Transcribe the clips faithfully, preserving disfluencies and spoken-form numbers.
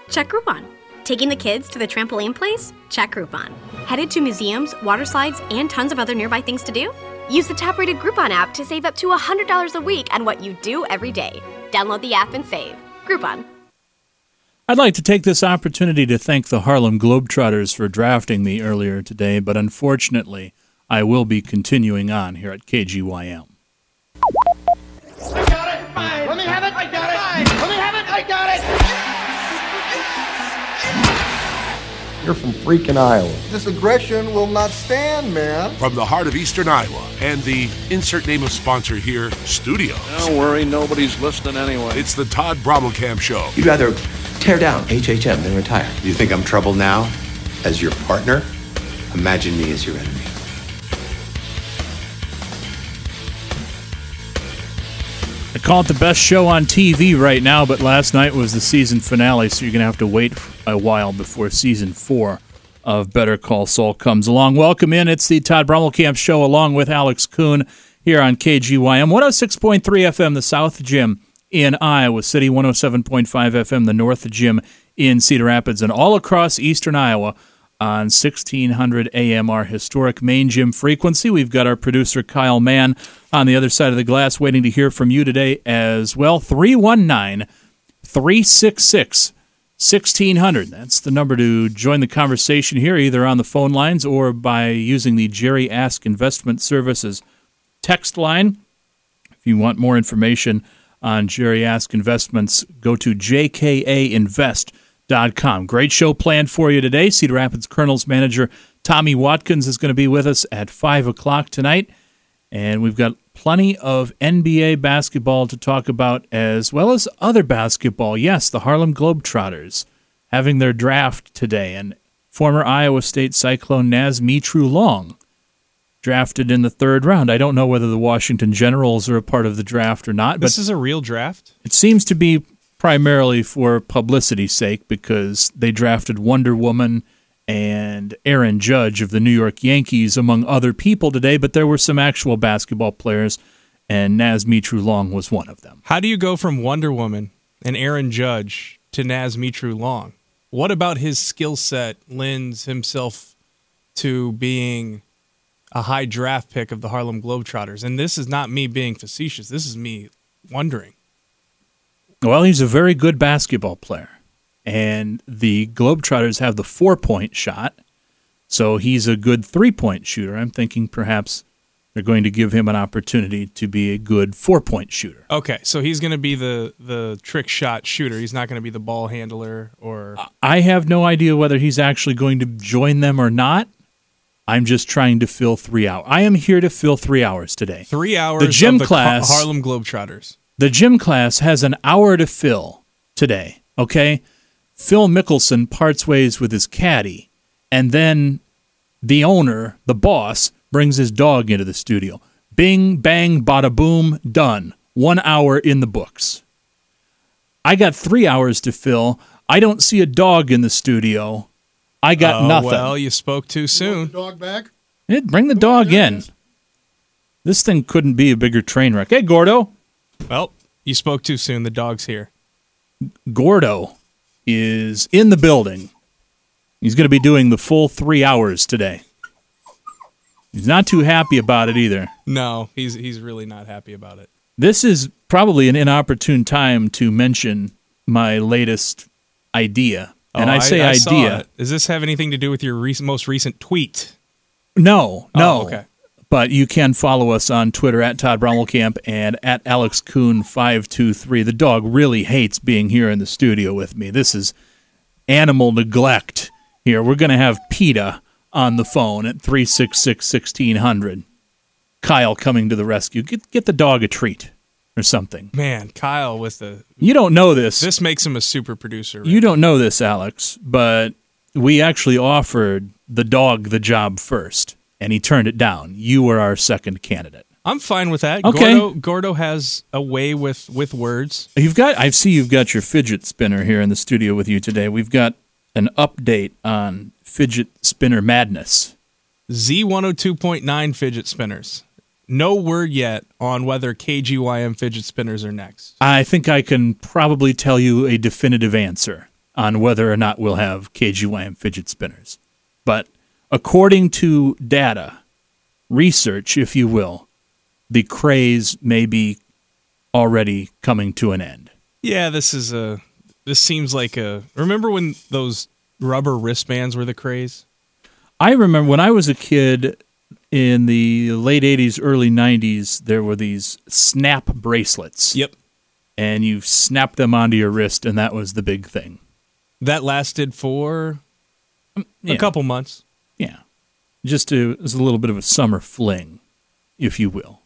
Check Groupon. Taking the kids to the trampoline place? Check Groupon. Headed to museums, water slides, and tons of other nearby things to do? Use the top-rated Groupon app to save up to one hundred dollars a week on what you do every day. Download the app and save. Groupon. I'd like to take this opportunity to thank the Harlem Globetrotters for drafting me earlier today, but unfortunately, I will be continuing on here at K G Y M. I got it! Fine. Let me have it! I got it! Fine. Let me have it! I got it! You're from freaking Iowa. This aggression will not stand, man. From the heart of Eastern Iowa and the insert name of sponsor here, Studios. Don't worry, nobody's listening anyway. It's the Todd Brommelkamp Show. You'd rather tear down H H M than retire. You think I'm trouble now? As your partner? Imagine me as your enemy. I call it the best show on T V right now, but last night was the season finale, so you're going to have to wait a while before season four of Better Call Saul comes along. Welcome in. It's the Todd Brommelkamp Show along with Alex Kuhn here on K G Y M. one oh six point three F M, the South Gym in Iowa City, one oh seven point five F M, the North Gym in Cedar Rapids, and all across eastern Iowa on sixteen hundred A M, our historic main gym frequency. We've got our producer Kyle Mann on the other side of the glass waiting to hear from you today as well. three one nine, three six six, one six zero zero. That's the number to join the conversation here, either on the phone lines or by using the Jerry Ask Investment Services text line. If you want more information on Jerry Ask Investments, go to j k a invest dot com. Great show planned for you today. Cedar Rapids Colonels manager Tommy Watkins is going to be with us at five o'clock tonight. And we've got plenty of N B A basketball to talk about, as well as other basketball. Yes, the Harlem Globetrotters having their draft today. And former Iowa State Cyclone Naz Mitrou-Long drafted in the third round. I don't know whether the Washington Generals are a part of the draft or not. This but is a real draft? It seems to be primarily for publicity's sake, because they drafted Wonder Woman and Aaron Judge of the New York Yankees, among other people today, but there were some actual basketball players, and Naz Mitrou-Long was one of them. How do you go from Wonder Woman and Aaron Judge to Naz Mitrou-Long? What about his skill set lends himself to being a high draft pick of the Harlem Globetrotters? And this is not me being facetious. This is me wondering. Well, he's a very good basketball player, and the Globetrotters have the four-point shot, so he's a good three-point shooter. I'm thinking perhaps they're going to give him an opportunity to be a good four-point shooter. Okay, so he's going to be the, the trick shot shooter. He's not going to be the ball handler or... I have no idea whether he's actually going to join them or not. I'm just trying to fill three hours. I am here to fill three hours today. Three hours the gym of the class, Harlem Globetrotters. The gym class has an hour to fill today, okay? Phil Mickelson parts ways with his caddy, and then the owner, the boss, brings his dog into the studio. Bing, bang, bada boom, done. One hour in the books. I got three hours to fill. I don't see a dog in the studio. I got oh, nothing. Well, you spoke too soon. The dog back? Yeah, bring the dog in. This thing couldn't be a bigger train wreck. Hey, Gordo. Well, you spoke too soon. The dog's here. Gordo is in the building. He's going to be doing the full three hours today. He's not too happy about it either. No, he's he's really not happy about it. This is probably an inopportune time to mention my latest idea. Oh, and I say I, I idea. Does this have anything to do with your recent, most recent tweet? No, no. Oh, okay. But you can follow us on Twitter at Todd Brommelkamp and at Alex Kuhn five two three. The dog really hates being here in the studio with me. This is animal neglect here. We're going to have PETA on the phone at three six six, one six zero zero. Kyle coming to the rescue. Get get the dog a treat or something. Man, Kyle with the... You don't know this. This makes him a super producer. Right? You don't know this, Alex, but we actually offered the dog the job first. And he turned it down. You were our second candidate. I'm fine with that. Okay. Gordo, Gordo has a way with, with words. You've got. I see you've got your fidget spinner here in the studio with you today. We've got an update on fidget spinner madness. Z one oh two point nine fidget spinners. No word yet on whether K G Y M fidget spinners are next. I think I can probably tell you a definitive answer. on whether or not we'll have K G Y M fidget spinners. But according to data, research, if you will, the craze may be already coming to an end. Yeah, this is a. This seems like a. Remember when those rubber wristbands were the craze? I remember when I was a kid in the late eighties, early nineties, there were these snap bracelets. Yep. And you snapped them onto your wrist, and that was the big thing. That lasted for yeah. a couple months. Yeah. Just to, as a little bit of a summer fling, if you will.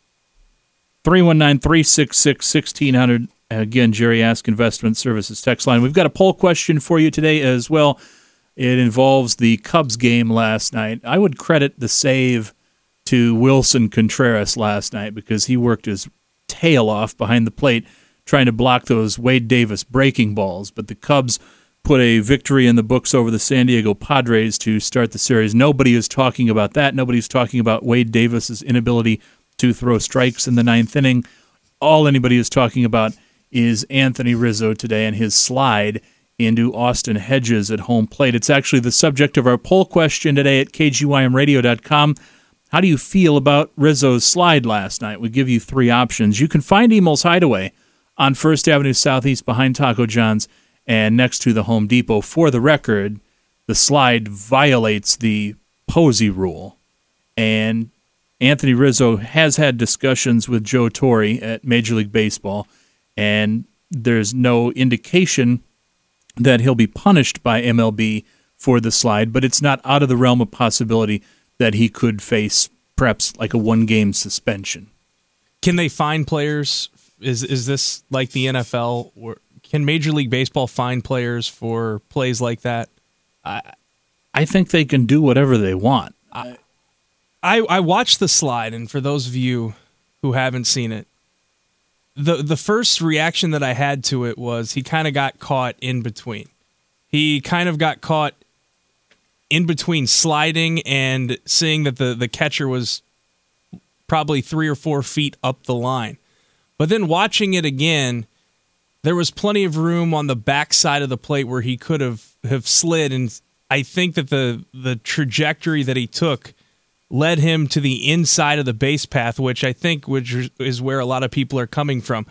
three one nine, three six six, one six zero zero. Again, Jerry Ask Investment Services text line. We've got a poll question for you today as well. It involves the Cubs game last night. I would credit the save to Wilson Contreras last night because he worked his tail off behind the plate trying to block those Wade Davis breaking balls. But the Cubs put a victory in the books over the San Diego Padres to start the series. Nobody is talking about that. Nobody's talking about Wade Davis's inability to throw strikes in the ninth inning. All anybody is talking about is Anthony Rizzo today and his slide into Austin Hedges at home plate. It's actually the subject of our poll question today at K G Y M radio dot com. How do you feel about Rizzo's slide last night? We give you three options. You can find Emel's Hideaway on First Avenue Southeast behind Taco John's and next to the Home Depot. For the record, the slide violates the Posey rule, and Anthony Rizzo has had discussions with Joe Torre at Major League Baseball, and there's no indication that he'll be punished by M L B for the slide, but it's not out of the realm of possibility that he could face perhaps like a one-game suspension. Can they fine players? Is is this like the N F L? Or can Major League Baseball fine players for plays like that? I I think they can do whatever they want. I, I I watched the slide, and for those of you who haven't seen it, the the first reaction that I had to it was he kind of got caught in between. He kind of got caught in between sliding and seeing that the, the catcher was probably three or four feet up the line. But then watching it again, there was plenty of room on the back side of the plate where he could have, have slid, and I think that the the trajectory that he took led him to the inside of the base path, which I think which is where a lot of people are coming from.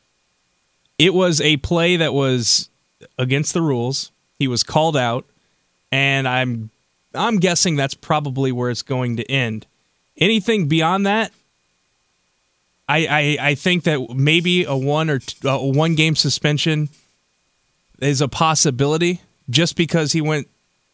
It was a play that was against the rules. He was called out, and I'm I'm guessing that's probably where it's going to end. Anything beyond that, I I, I think that maybe a one or two, a one game suspension is a possibility, just because he went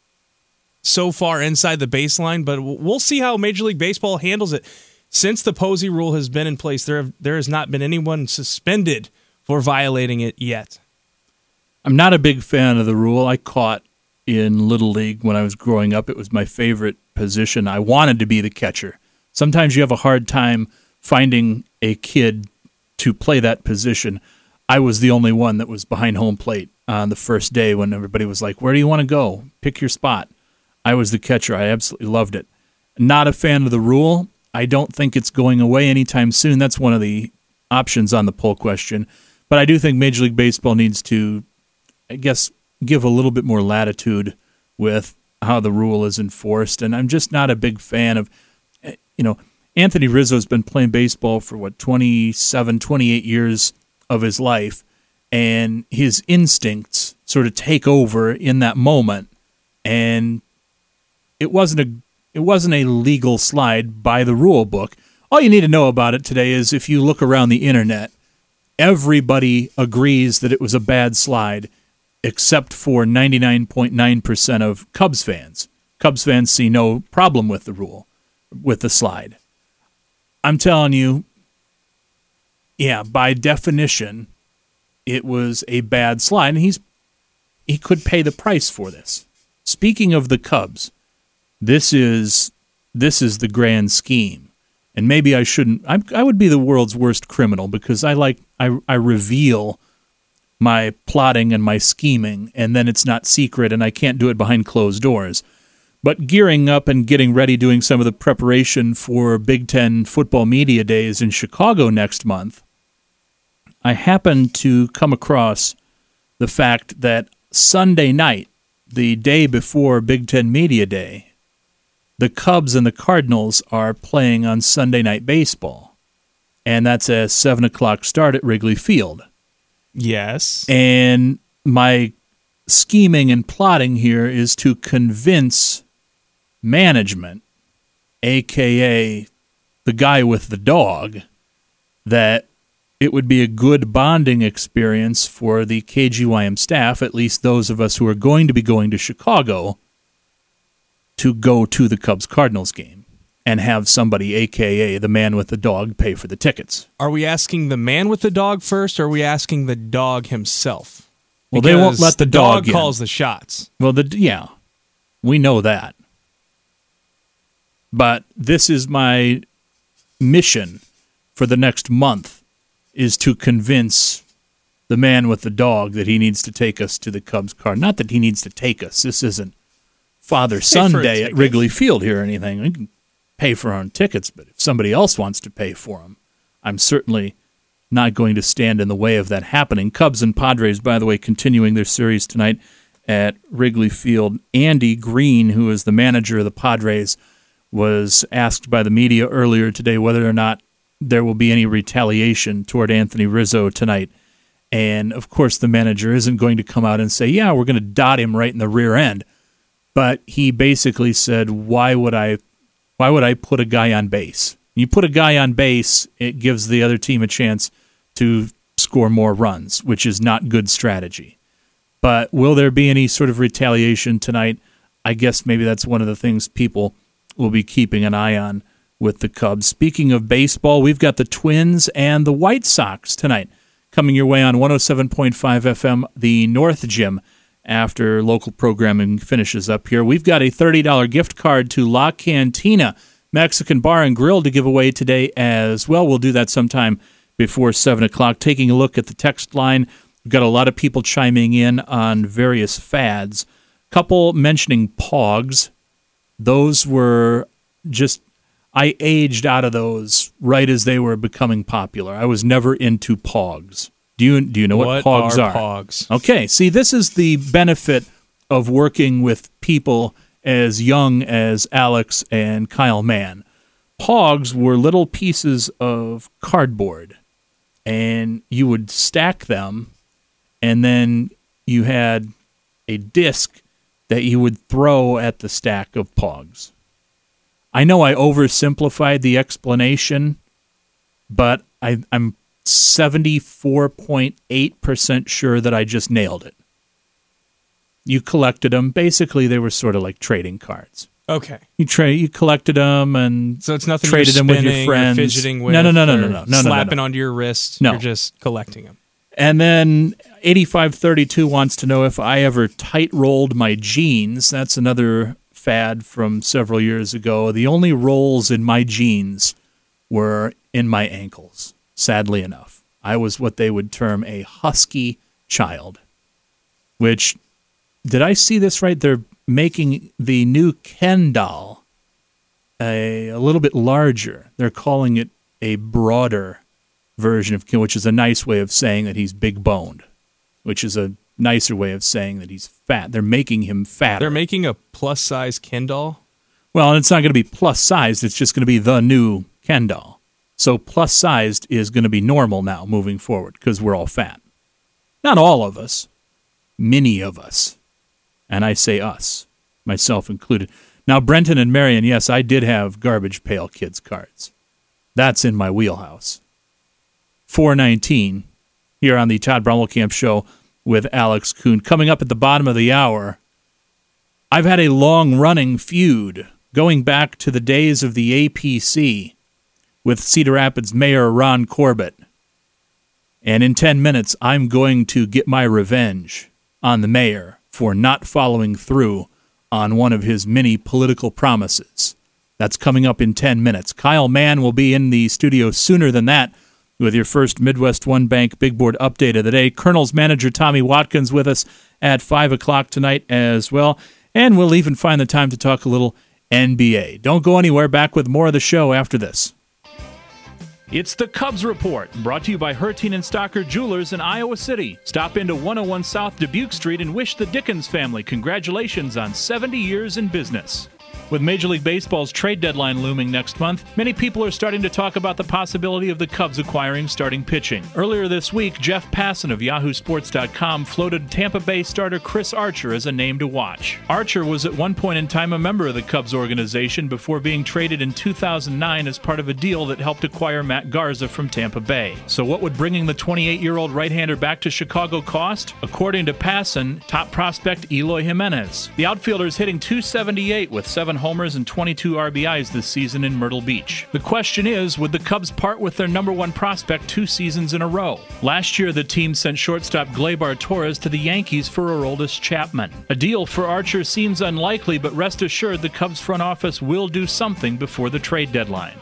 so far inside the baseline. But we'll see how Major League Baseball handles it. Since the Posey rule has been in place, there have, there has not been anyone suspended for violating it yet. I'm not a big fan of the rule. I caught in Little League when I was growing up. It was my favorite position. I wanted to be the catcher. Sometimes you have a hard time finding a kid to play that position. I was the only one that was behind home plate on the first day when everybody was like, where do you want to go? Pick your spot. I was the catcher. I absolutely loved it. Not a fan of the rule. I don't think it's going away anytime soon. That's one of the options on the poll question. But I do think Major League Baseball needs to, I guess, give a little bit more latitude with how the rule is enforced. And I'm just not a big fan of, you know, Anthony Rizzo's been playing baseball for, what, twenty-seven, twenty-eight years of his life, and his instincts sort of take over in that moment. And it wasn't a it wasn't a legal slide by the rule book. All you need to know about it today is if you look around the internet, everybody agrees that it was a bad slide, except for ninety-nine point nine percent of Cubs fans. Cubs fans see no problem with the rule, with the slide. I'm telling you, yeah, by definition, it was a bad slide, and he's he could pay the price for this. Speaking of the Cubs, this is this is the grand scheme, and maybe I shouldn't. I, I would be the world's worst criminal because I like I I reveal my plotting and my scheming, and then it's not secret, and I can't do it behind closed doors. But gearing up and getting ready, doing some of the preparation for Big Ten football media days in Chicago next month, I happened to come across the fact that Sunday night, the day before Big Ten Media Day, the Cubs and the Cardinals are playing on Sunday Night Baseball. And that's a seven o'clock start at Wrigley Field. Yes. And my scheming and plotting here is to convince management, a k a the guy with the dog, that it would be a good bonding experience for the K G Y M staff, at least those of us who are going to be going to Chicago, to go to the Cubs-Cardinals game and have somebody, a k a the man with the dog, pay for the tickets. Are we asking the man with the dog first, or are we asking the dog himself? Well, because they won't let the dog, dog calls the shots. Well, the yeah, we know that. But this is my mission for the next month, is to convince the man with the dog that he needs to take us to the Cubs car. Not that he needs to take us. This isn't Father-Son Day at Wrigley Field here or anything. We can pay for our own tickets, but if somebody else wants to pay for them, I'm certainly not going to stand in the way of that happening. Cubs and Padres, by the way, continuing their series tonight at Wrigley Field. Andy Green, who is the manager of the Padres, was asked by the media earlier today whether or not there will be any retaliation toward Anthony Rizzo tonight. And, of course, the manager isn't going to come out and say, yeah, we're going to dot him right in the rear end. But he basically said, why would I why would I put a guy on base? You put a guy on base, it gives the other team a chance to score more runs, which is not good strategy. But will there be any sort of retaliation tonight? I guess maybe that's one of the things people will be keeping an eye on with the Cubs. Speaking of baseball, we've got the Twins and the White Sox tonight coming your way on one oh seven point five F M, the North Gym, after local programming finishes up here. We've got a thirty dollars gift card to La Cantina Mexican Bar and Grill to give away today as well. We'll do that sometime before seven o'clock. Taking a look at the text line, we've got a lot of people chiming in on various fads. Couple mentioning Pogs. Those were just, I aged out of those right as they were becoming popular. I was never into Pogs. Do you do you know what, what Pogs are? are? Pogs. Okay, see, this is the benefit of working with people as young as Alex and Kyle Mann. Pogs were little pieces of cardboard, and you would stack them, and then you had a disc that you would throw at the stack of Pogs. I know I oversimplified the explanation, but I, I'm seventy-four point eight percent sure that I just nailed it. You collected them. Basically, they were sort of like trading cards. Okay. You tra- you collected them and so it's nothing traded you're them with your friends. Or fidgeting with. No, no, no, no, no, no, no, slapping no, no. onto your wrist. No. You're just collecting them. And then eighty-five thirty-two wants to know if I ever tight rolled my jeans. That's another fad from several years ago. The only rolls in my jeans were in my ankles, sadly enough. I was what they would term a husky child, which, did I see this right? They're making the new Ken doll a, a little bit larger. They're calling it a broader version of Ken, which is a nice way of saying that he's big boned, which is a nicer way of saying that he's fat. They're making him fatter. They're making a plus size Ken doll? Well, and it's not going to be plus sized, it's just going to be the new Ken doll. So plus sized is going to be normal now moving forward because we're all fat. Not all of us, many of us. And I say us, myself included. Now, Brenton and Marion, yes, I did have Garbage Pail Kids cards. That's in my wheelhouse. four nineteen here on the Todd Brommelkamp Show with Alex Kuhn. Coming up at the bottom of the hour, I've had a long-running feud going back to the days of the A P C with Cedar Rapids Mayor Ron Corbett. And in ten minutes, I'm going to get my revenge on the mayor for not following through on one of his many political promises. That's coming up in ten minutes. Kyle Mann will be in the studio sooner than that with your first Midwest One Bank Big Board update of the day. Colonel's manager Tommy Watkins with us at five o'clock tonight as well. And we'll even find the time to talk a little N B A. Don't go anywhere. Back with more of the show after this. It's the Cubs Report, brought to you by Hertine and Stocker Jewelers in Iowa City. Stop into one oh one South Dubuque Street and wish the Dickens family congratulations on seventy years in business. With Major League Baseball's trade deadline looming next month, many people are starting to talk about the possibility of the Cubs acquiring starting pitching. Earlier this week, Jeff Passan of Yahoo Sports dot com floated Tampa Bay starter Chris Archer as a name to watch. Archer was at one point in time a member of the Cubs organization before being traded in two thousand nine as part of a deal that helped acquire Matt Garza from Tampa Bay. So what would bringing the twenty-eight-year-old right-hander back to Chicago cost? According to Passan, top prospect Eloy Jimenez. The outfielder is hitting two seventy-eight with seven homers and twenty-two R B Is this season in Myrtle Beach. The question is, would the Cubs part with their number one prospect two seasons in a row? Last year, the team sent shortstop Gleyber Torres to the Yankees for Aroldis Chapman. A deal for Archer seems unlikely, but rest assured the Cubs front office will do something before the trade deadline.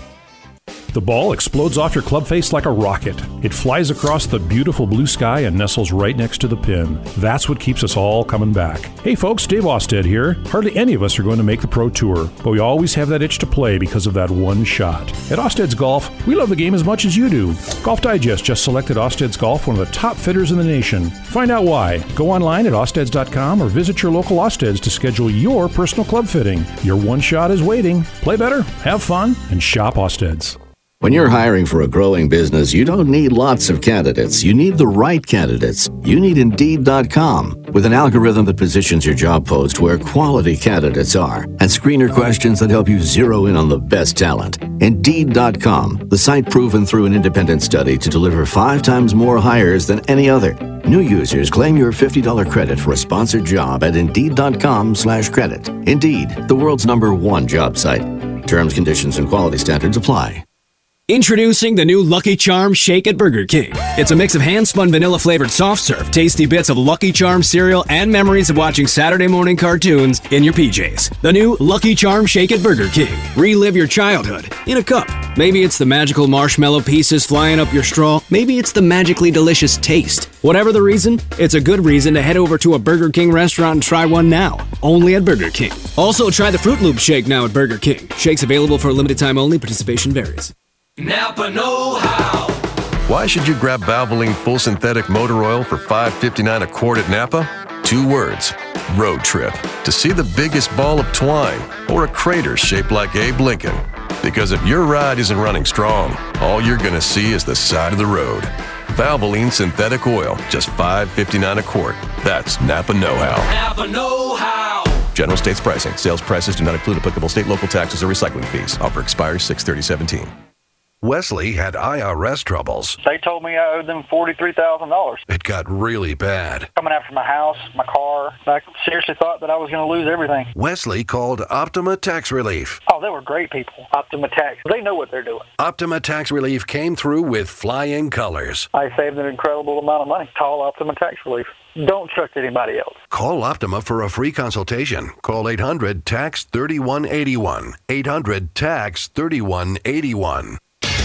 The ball explodes off your club face like a rocket. It flies across the beautiful blue sky and nestles right next to the pin. That's what keeps us all coming back. Hey folks, Dave Austed here. Hardly any of us are going to make the Pro Tour, but we always have that itch to play because of that one shot. At Austed's Golf, we love the game as much as you do. Golf Digest just selected Austed's Golf one of the top fitters in the nation. Find out why. Go online at Austeds dot com or visit your local Austeds to schedule your personal club fitting. Your one shot is waiting. Play better, have fun, and shop Austeds. When you're hiring for a growing business, you don't need lots of candidates. You need the right candidates. You need Indeed dot com. With an algorithm that positions your job post where quality candidates are and screener questions that help you zero in on the best talent. Indeed dot com, the site proven through an independent study to deliver five times more hires than any other. New users claim your fifty dollars credit for a sponsored job at Indeed dot com slash credit. Indeed, the world's number one job site. Terms, conditions, and quality standards apply. Introducing the new Lucky Charms Shake at Burger King. It's a mix of hand-spun vanilla-flavored soft serve, tasty bits of Lucky Charms cereal, and memories of watching Saturday morning cartoons in your P Js. The new Lucky Charms Shake at Burger King. Relive your childhood in a cup. Maybe it's the magical marshmallow pieces flying up your straw. Maybe it's the magically delicious taste. Whatever the reason, it's a good reason to head over to a Burger King restaurant and try one now. Only at Burger King. Also, try the Fruit Loop Shake now at Burger King. Shake's available for a limited time only. Participation varies. Napa know-how. Why should you grab Valvoline Full Synthetic Motor Oil for five fifty-nine a quart at Napa? Two words: road trip. To see the biggest ball of twine or a crater shaped like Abe Lincoln. Because if your ride isn't running strong, all you're going to see is the side of the road. Valvoline Synthetic Oil, just five fifty-nine a quart. That's Napa know-how. Napa know-how. General states pricing. Sales prices do not include applicable state, local taxes, or recycling fees. Offer expires six thirty seventeen. Wesley had I R S troubles. They told me I owed them forty-three thousand dollars. It got really bad. Coming after my house, my car. I seriously thought that I was going to lose everything. Wesley called Optima Tax Relief. Oh, they were great people. Optima Tax. They know what they're doing. Optima Tax Relief came through with flying colors. I saved an incredible amount of money. Call Optima Tax Relief. Don't trust anybody else. Call Optima for a free consultation. Call eight hundred tax thirty-one eighty-one. eight hundred tax thirty-one eighty-one.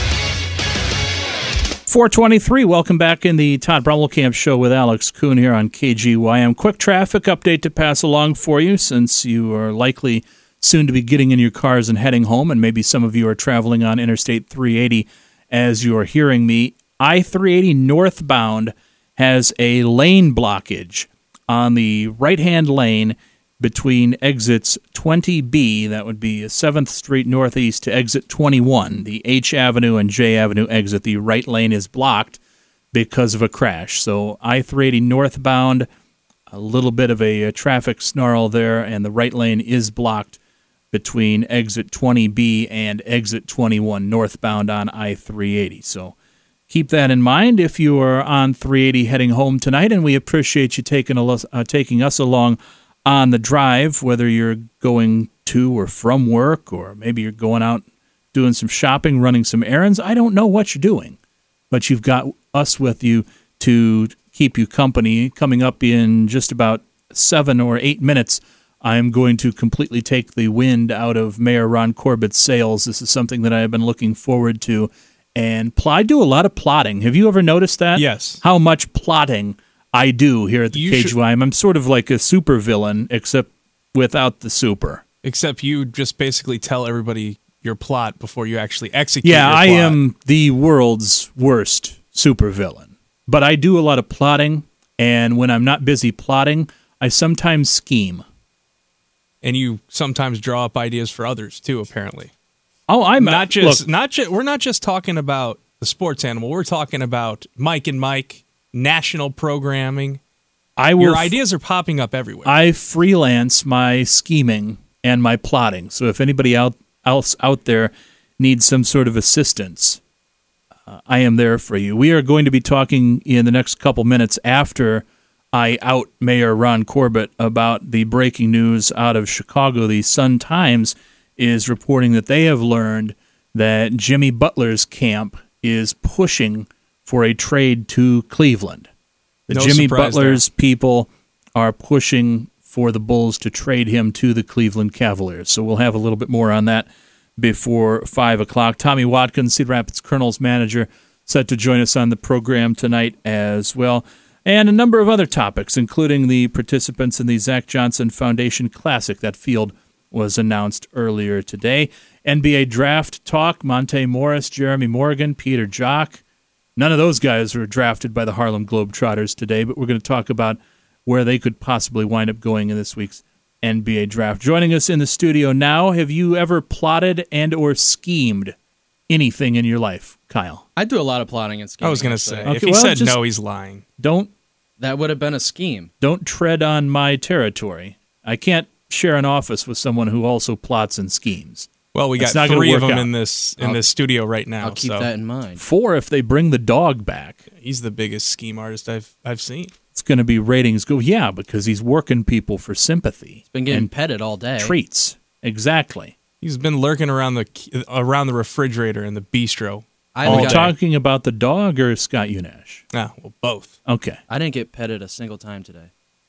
four twenty-three, welcome back in the Todd Brummelkamp Show with Alex Kuhn here on K G Y M. Quick traffic update to pass along for you since you are likely soon to be getting in your cars and heading home, and maybe some of you are traveling on Interstate three eighty as you are hearing me. I three eighty northbound has a lane blockage on the right-hand lane between exits twenty B, that would be seventh Street Northeast, to exit twenty-one. The H Avenue and J Avenue exit, the right lane is blocked because of a crash. So I three eighty northbound, a little bit of a, a traffic snarl there, and the right lane is blocked between exit twenty B and exit twenty-one northbound on I three eighty. So keep that in mind if you are on three eighty heading home tonight, and we appreciate you taking, a, uh, taking us along on the drive, whether you're going to or from work, or maybe you're going out doing some shopping, running some errands. I don't know what you're doing, but you've got us with you to keep you company. Coming up in just about seven or eight minutes, I am going to completely take the wind out of Mayor Ron Corbett's sails. This is something that I have been looking forward to, and pl- I do a lot of plotting. Have you ever noticed that? Yes. How much plotting I do here at the You K G Y M. I'm sort of like a super villain, except without the super. Except you just basically tell everybody your plot before you actually execute Yeah, your I plot. am the world's worst supervillain. But I do a lot of plotting, and when I'm not busy plotting, I sometimes scheme. And you sometimes draw up ideas for others too, apparently. Oh, I'm not just look, not just we're not just talking about the sports animal. We're talking about Mike and Mike, national programming. I will Your f- ideas are popping up everywhere. I freelance my scheming and my plotting. So if anybody out, else out there needs some sort of assistance, uh, I am there for you. We are going to be talking in the next couple minutes after I out Mayor Ron Corbett about the breaking news out of Chicago. The Sun-Times is reporting that they have learned that Jimmy Butler's camp is pushing for a trade to Cleveland. The No Jimmy surprise Butler's there. people are pushing for the Bulls to trade him to the Cleveland Cavaliers. So we'll have a little bit more on that before five o'clock. Tommy Watkins, Cedar Rapids Colonel's manager, set to join us on the program tonight as well. And a number of other topics, including the participants in the Zach Johnson Foundation Classic. That field was announced earlier today. N B A draft talk, Monte Morris, Jeremy Morgan, Peter Jock. None of those guys were drafted by the Harlem Globetrotters today, but we're going to talk about where they could possibly wind up going in this week's N B A draft. Joining us in the studio now, have you ever plotted and or schemed anything in your life, Kyle? I do a lot of plotting and scheming. I was going to actually. say, Okay, if he well, said just- no, he's lying. Don't That would have been a scheme. don't tread on my territory. I can't share an office with someone who also plots and schemes. Well, we It's got not gonna three of work them out. in this in I'll- this studio right now. I'll keep so that in mind. Four if they bring the dog back. he's the biggest scheme artist I've I've seen. It's going to be ratings go. Yeah, because he's working people for sympathy. He's been getting and petted all day. treats. Exactly. He's been lurking around the around the refrigerator in the bistro. I Are only you got- talking about the dog or Scott Unash? Ah, well, both. Okay. I didn't get petted a single time today.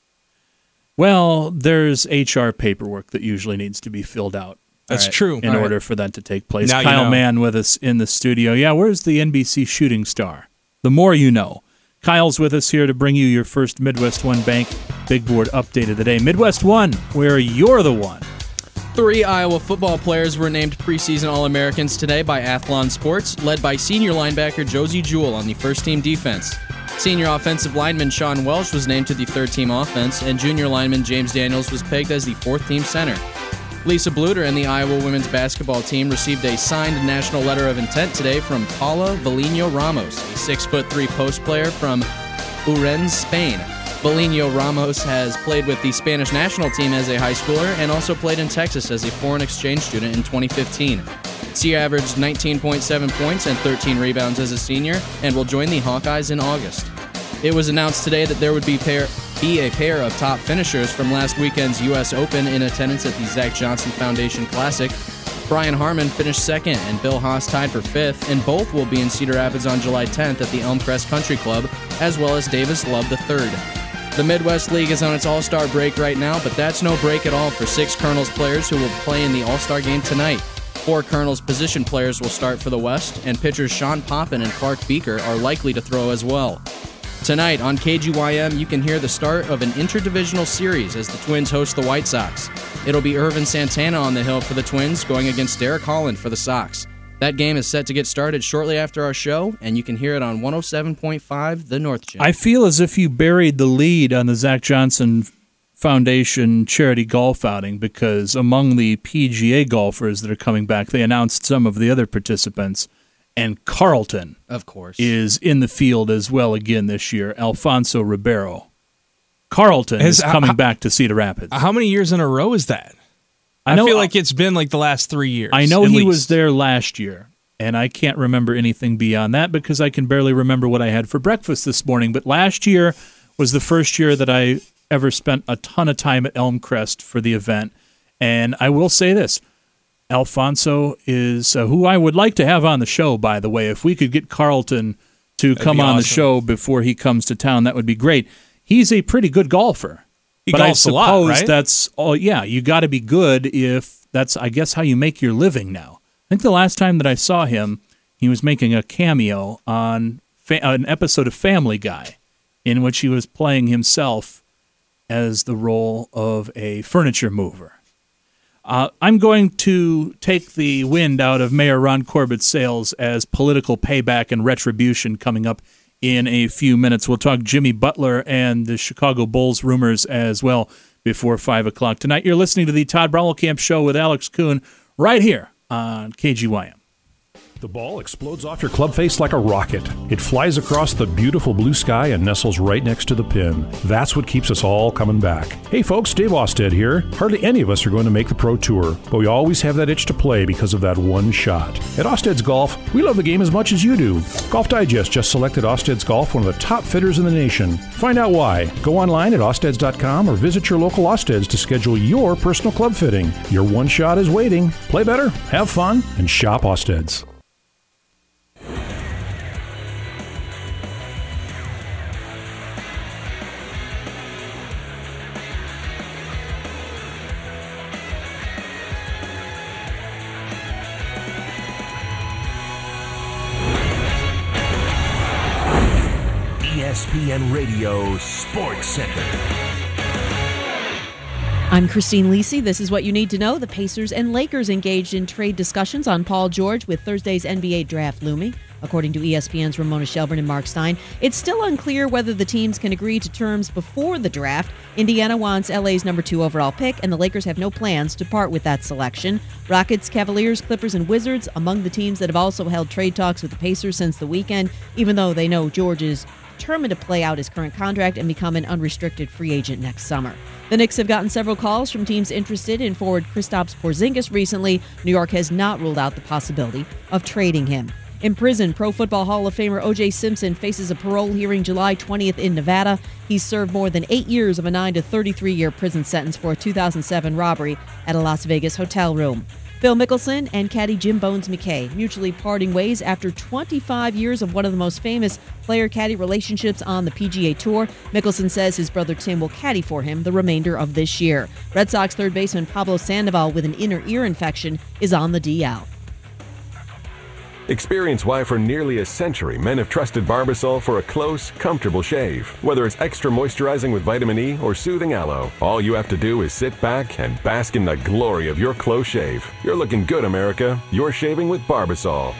Well, there's H R paperwork that usually needs to be filled out That's All right. true. in All right. order for that to take place. Now you Kyle know. Mann with us in the studio. Yeah, where's the N B C shooting star? The more you know. Kyle's with us here to bring you your first Midwest One Bank Big Board update of the day. Midwest One, where you're the one. Three Iowa football players were named preseason All-Americans today by Athlon Sports, led by senior linebacker Josie Jewell on the first-team defense. Senior offensive lineman Sean Welsh was named to the third-team offense, and junior lineman James Daniels was pegged as the fourth-team center. Lisa Bluter and the Iowa women's basketball team received a signed national letter of intent today from Paula Valinho Ramos, a six foot three post player from Urens, Spain. Valinho Ramos has played with the Spanish national team as a high schooler and also played in Texas as a foreign exchange student in twenty fifteen. She averaged nineteen point seven points and thirteen rebounds as a senior and will join the Hawkeyes in August. It was announced today that there would be, pair, be a pair of top finishers from last weekend's U S Open in attendance at the Zach Johnson Foundation Classic. Brian Harmon finished second and Bill Haas tied for fifth, and both will be in Cedar Rapids on July tenth at the Elmcrest Country Club, as well as Davis Love the third. The Midwest League is on its All-Star break right now, but that's no break at all for six Colonels players who will play in the All-Star game tonight. Four Colonels position players will start for the West, and pitchers Sean Poppin and Clark Beaker are likely to throw as well. Tonight on K G Y M, you can hear the start of an interdivisional series as the Twins host the White Sox. It'll be Irvin Santana on the hill for the Twins going against Derek Holland for the Sox. That game is set to get started shortly after our show, and you can hear it on one oh seven point five The North Gym. I feel as if you buried the lead on the Zach Johnson Foundation charity golf outing because among the P G A golfers that are coming back, they announced some of the other participants, and Carlton, of course, is in the field as well again this year. Alfonso Ribeiro. Carlton Has- is coming how- back to Cedar Rapids. How many years in a row is that? I I, know- feel like it's been like the last three years. I know at he least. was there last year, and I can't remember anything beyond that because I can barely remember what I had for breakfast this morning. But last year was the first year that I ever spent a ton of time at Elmcrest for the event. And I will say this, Alfonso is uh, who I would like to have on the show, by the way. If we could get Carlton to That'd come be on the awesome. show before he comes to town, that would be great. He's a pretty good golfer. He but I golfs a suppose lot, right? that's all. Yeah, you got to be good if that's, I guess, how you make your living now. I think the last time that I saw him, he was making a cameo on fa- an episode of Family Guy, in which he was playing himself as the role of a furniture mover. Uh, I'm going to take the wind out of Mayor Ron Corbett's sails as political payback and retribution coming up in a few minutes. We'll talk Jimmy Butler and the Chicago Bulls rumors as well before five o'clock tonight. You're listening to the Todd Brommelkamp Show with Alex Kuhn right here on K G Y M. The ball explodes off your club face like a rocket. It flies across the beautiful blue sky and nestles right next to the pin. That's what keeps us all coming back. Hey folks, Dave Austed here. Hardly any of us are going to make the Pro Tour, but we always have that itch to play because of that one shot. At Austed's Golf, we love the game as much as you do. Golf Digest just selected Austed's Golf one of the top fitters in the nation. Find out why. Go online at austeds dot com or visit your local Austeds to schedule your personal club fitting. Your one shot is waiting. Play better, have fun, and shop Austed's. E S P N Radio Sports Center. I'm Christine Lisi. This is what you need to know. The Pacers and Lakers engaged in trade discussions on Paul George with Thursday's N B A draft looming. According to E S P N's Ramona Shelburne and Mark Stein, it's still unclear whether the teams can agree to terms before the draft. Indiana wants L A's number two overall pick, and the Lakers have no plans to part with that selection. Rockets, Cavaliers, Clippers, and Wizards among the teams that have also held trade talks with the Pacers since the weekend, even though they know George is determined to play out his current contract and become an unrestricted free agent next summer. The Knicks have gotten several calls from teams interested in forward Kristaps Porzingis recently. New York has not ruled out the possibility of trading him. In prison, Pro Football Hall of Famer O J Simpson faces a parole hearing July twentieth in Nevada. He's served more than eight years of a nine to thirty-three year prison sentence for a two thousand seven robbery at a Las Vegas hotel room. Phil Mickelson and caddy Jim Bones McKay mutually parting ways after twenty-five years of one of the most famous player-caddy relationships on the P G A Tour. Mickelson says his brother Tim will caddy for him the remainder of this year. Red Sox third baseman Pablo Sandoval with an inner ear infection is on the D L. Experience why for nearly a century men have trusted Barbasol for a close, comfortable shave. Whether it's extra moisturizing with vitamin E or soothing aloe, all you have to do is sit back and bask in the glory of your close shave. You're looking good, America. You're shaving with Barbasol.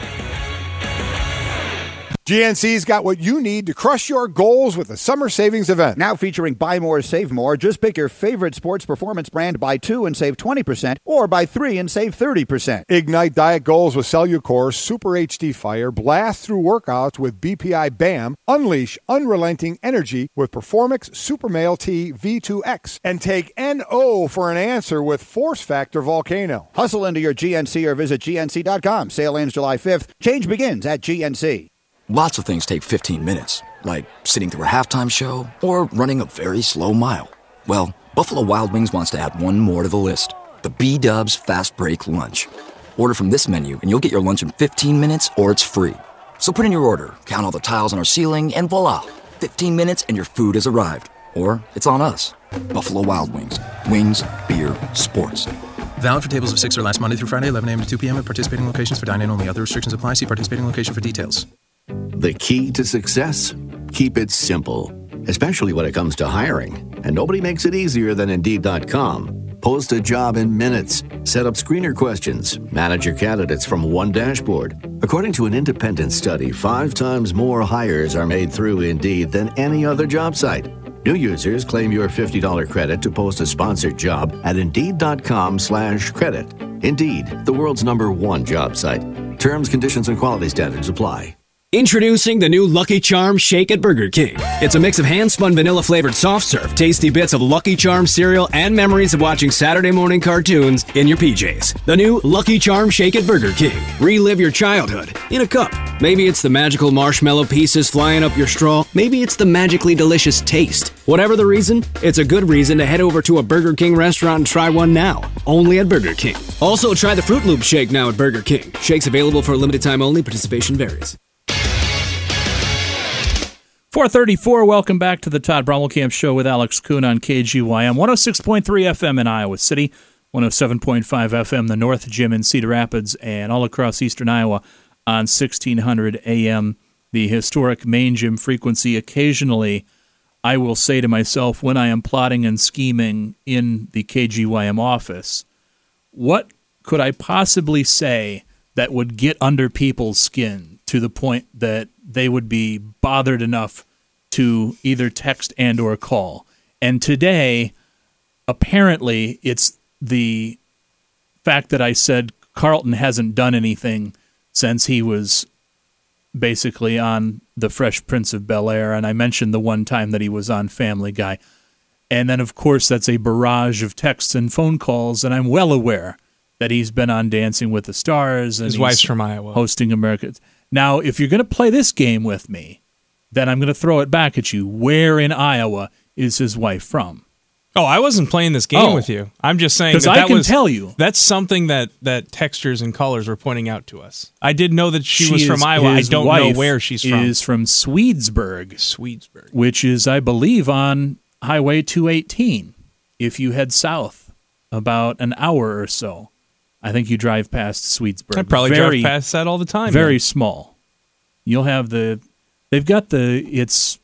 G N C's got what you need to crush your goals with the summer savings event. Now featuring Buy More, Save More. Just pick your favorite sports performance brand, buy two and save twenty percent, or buy three and save thirty percent. Ignite diet goals with Cellucor Super H D Fire. Blast through workouts with B P I BAM. Unleash unrelenting energy with Performix Super Male T V two X. And take N O for an answer with Force Factor Volcano. Hustle into your G N C or visit G N C dot com. Sale ends July fifth. Change begins at G N C. Lots of things take fifteen minutes, like sitting through a halftime show or running a very slow mile. Well, Buffalo Wild Wings wants to add one more to the list, the B-Dubs Fast Break Lunch. Order from this menu and you'll get your lunch in fifteen minutes or it's free. So put in your order, count all the tiles on our ceiling, and voila, fifteen minutes and your food has arrived. Or it's on us. Buffalo Wild Wings. Wings, beer, sports. Valid for tables of six or less Monday through Friday, eleven a.m. to two p.m. at participating locations. For dine-in only. Other restrictions apply. See participating location for details. The key to success? Keep it simple, especially when it comes to hiring. And nobody makes it easier than Indeed dot com. Post a job in minutes. Set up screener questions. Manage your candidates from one dashboard. According to an independent study, five times more hires are made through Indeed than any other job site. New users claim your fifty dollars credit to post a sponsored job at Indeed dot com slash credit. Indeed, the world's number one job site. Terms, conditions, and quality standards apply. Introducing the new Lucky Charms Shake at Burger King. It's a mix of hand-spun vanilla-flavored soft serve, tasty bits of Lucky Charms cereal, and memories of watching Saturday morning cartoons in your P Js. The new Lucky Charms Shake at Burger King. Relive your childhood in a cup. Maybe it's the magical marshmallow pieces flying up your straw. Maybe it's the magically delicious taste. Whatever the reason, it's a good reason to head over to a Burger King restaurant and try one now. Only at Burger King. Also, try the Fruit Loop Shake now at Burger King. Shakes available for a limited time only. Participation varies. four thirty-four, welcome back to the Todd Brommelkamp Show with Alex Kuhn on K G Y M. one oh six point three F M in Iowa City, one oh seven point five F M, the North Gym in Cedar Rapids, and all across eastern Iowa on sixteen hundred A M, the historic main gym frequency. Occasionally, I will say to myself when I am plotting and scheming in the K G Y M office, what could I possibly say that would get under people's skin to the point that they would be bothered enough to either text and or call? And today, apparently, it's the fact that I said Carlton hasn't done anything since he was basically on The Fresh Prince of Bel-Air, and I mentioned the one time that he was on Family Guy. And then, of course, that's a barrage of texts and phone calls, and I'm well aware that he's been on Dancing with the Stars. And his wife's from Iowa. Hosting America. Now, if you're going to play this game with me, then I'm going to throw it back at you. Where in Iowa is his wife from? Oh, I wasn't playing this game Oh. with you. I'm just saying 'Cause that, I that can was, tell you. That's something that, that texters and callers were pointing out to us. I did know that she, was is- from Iowa. I his don't know wife where she's from. Is from Swedesburg. Swedesburg. Which is, I believe, on Highway two eighteen. If you head south about an hour or so, I think you drive past Swedesburg. I probably very, drive past that all the time. Very man. small. You'll have the, they've got the, it's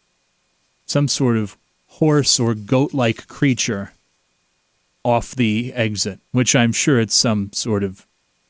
some sort of horse or goat-like creature off the exit, which I'm sure it's some sort of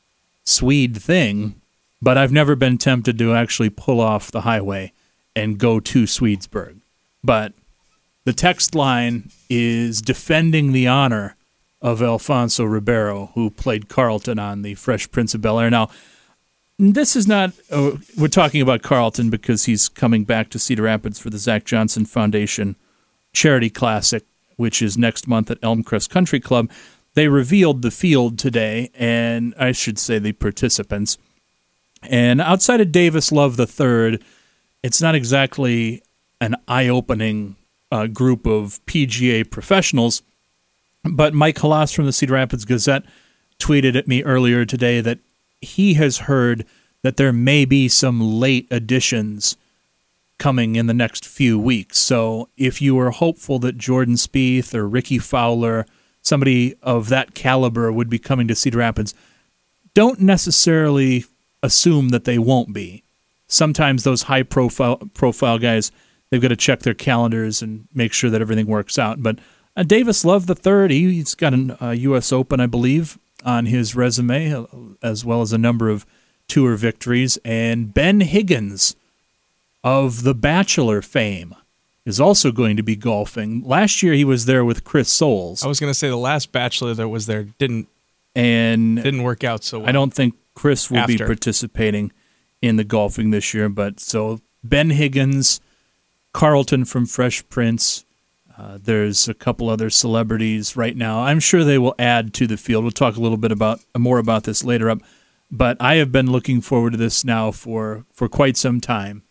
Swede thing, but I've never been tempted to actually pull off the highway and go to Swedesburg. But the text line is defending the honor of Alfonso Ribeiro, who played Carlton on The Fresh Prince of Bel-Air. Now, this is not, uh, we're talking about Carlton because he's coming back to Cedar Rapids for the Zach Johnson Foundation Charity Classic, which is next month at Elmcrest Country Club. They revealed the field today, and I should say the participants. And outside of Davis Love the third, it's not exactly an eye-opening uh, group of P G A professionals. But Mike Halas from the Cedar Rapids Gazette tweeted at me earlier today that he has heard that there may be some late additions coming in the next few weeks. So if you were hopeful that Jordan Spieth or Ricky Fowler, somebody of that caliber, would be coming to Cedar Rapids, don't necessarily assume that they won't be. Sometimes those high-profile profile guys, they've got to check their calendars and make sure that everything works out. But uh, Davis Love the third, he, he's got a uh, U S Open, I believe, on his resume, uh, as well as a number of tour victories. And Ben Higgins of The Bachelor fame is also going to be golfing. Last year he was there with Chris Soules. I was going to say the last Bachelor that was there didn't and didn't work out so well. I don't think Chris will After. be participating in the golfing this year. But so Ben Higgins, Carlton from Fresh Prince. Uh, there's a couple other celebrities right now. I'm sure they will add to the field. We'll talk a little bit about more about this later up. But I have been looking forward to this now for, for quite some time.